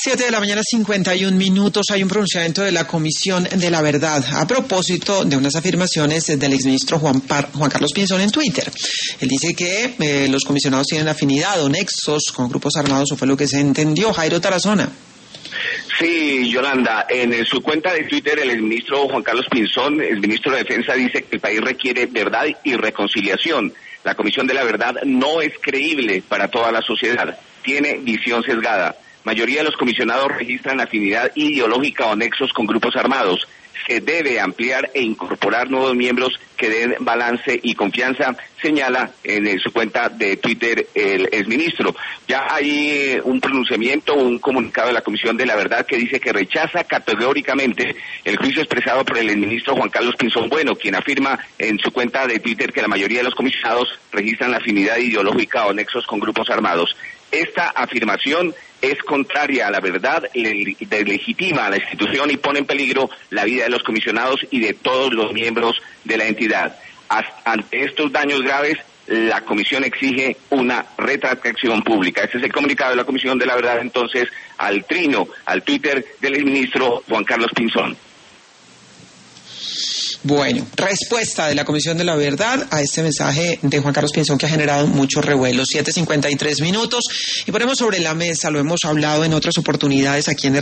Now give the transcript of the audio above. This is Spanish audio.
7:51 a.m. Hay un pronunciamiento de la Comisión de la Verdad a propósito de unas afirmaciones del exministro Juan Carlos Pinzón en Twitter. Él dice que los comisionados tienen afinidad o nexos con grupos armados, o fue lo que se entendió. Jairo Tarazona. Sí, Yolanda, en su cuenta de Twitter el exministro Juan Carlos Pinzón, el ministro de Defensa, dice que el país requiere verdad y reconciliación. La Comisión de la Verdad no es creíble para toda la sociedad, tiene visión sesgada. Mayoría de los comisionados registran afinidad ideológica o nexos con grupos armados. Se debe ampliar e incorporar nuevos miembros que den balance y confianza, señala en su cuenta de Twitter el exministro. Ya hay un pronunciamiento, un comunicado de la Comisión de la Verdad que dice que rechaza categóricamente el juicio expresado por el exministro Juan Carlos Pinzón Bueno, quien afirma en su cuenta de Twitter que la mayoría de los comisionados registran afinidad ideológica o nexos con grupos armados. Esta afirmación es contraria a la verdad, deslegitima a la institución y pone en peligro la vida de los comisionados y de todos los miembros de la entidad. Ante estos daños graves, la comisión exige una retractación pública. Este es el comunicado de la Comisión de la Verdad, entonces, al Twitter del exministro Juan Carlos Pinzón. Bueno, respuesta de la Comisión de la Verdad a este mensaje de Juan Carlos Pinzón que ha generado mucho revuelo. 7:53 a.m. y ponemos sobre la mesa, lo hemos hablado en otras oportunidades aquí en